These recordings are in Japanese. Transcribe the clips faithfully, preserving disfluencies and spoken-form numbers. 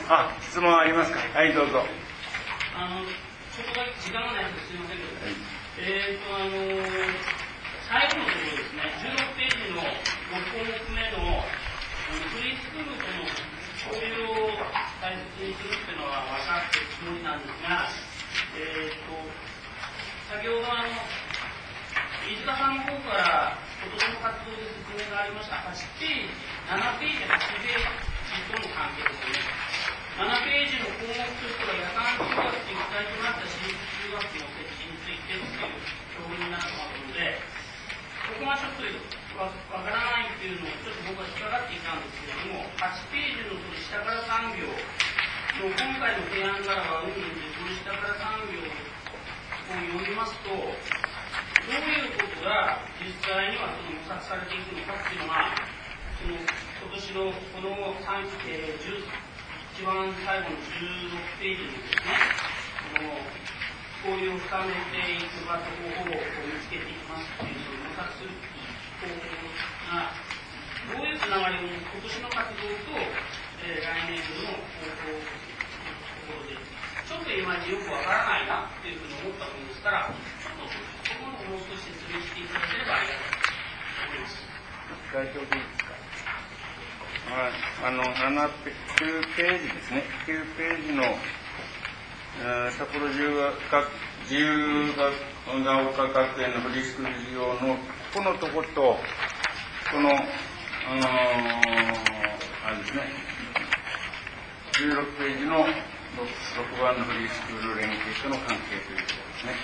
あ、質問ありますか。はい、どうぞ。 あの、ちょっとだけ時間がないのですみませんけど、はい、えーと、あのー、最後のところですね、じゅうろくページのろく項目目の、フリースクールとの交流を大切にするっていうのは分かっているつもりなんですが、えーと、先ほどあの、飯塚さんの方から今年の活動で説明がありましたはちページ、ななページ、はちページとの関係ですね。ななページの項目としては夜間中学と一体となった私立中学の設置についてという表現になってますので、ここがちょっとわからないというのをちょっと僕は引っかかっていたんですけれども、はちページのその下からさん行の今回の提案からはうんで、その下からさん行を読みますと、どういうことが実際にはその模索されていくのかっていうのが、その今年のこのさん、えー、一番最後のじゅうろくページにですね、この交流を深めていく場と方法を見つけていきますっていう、その模索する方法が、どういうつながりを今年の活動と、えー、来年度の方法というところで、ちょっといまいちよくわからないなっていうふうに思ったものですから、ちょっとそこのもう少し説明していただければありがたいと思います。 大丈夫ですか。あのななペきゅうページですね。きゅうページの札幌自由学自由学が丘学園のフリースクール事業のこのとことこのあのー、あれですね。じゅうろくページのろくばんのフリースクール連携との関係ということですね。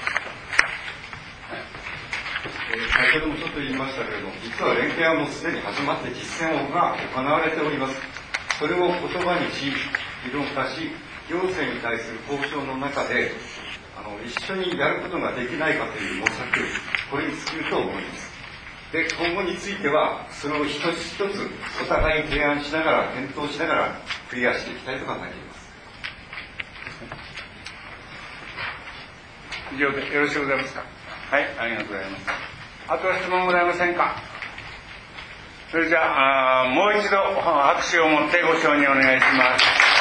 えー、先ほどもちょっと言いましたけれども、実は連携はもうすでに始まって実践が行われております。それを言葉にし、理論化し、行政に対する交渉の中であの一緒にやることができないかという模索、これに尽きると思います。で、今後についてはそれを一つ一つお互いに提案しながら検討しながらクリアしていきたいと考えています。 以上でよろしゅうございますか。はい、ありがとうございます。あとは質問ございませんか。それじゃあ、あもう一度拍手を持ってご承認お願いします。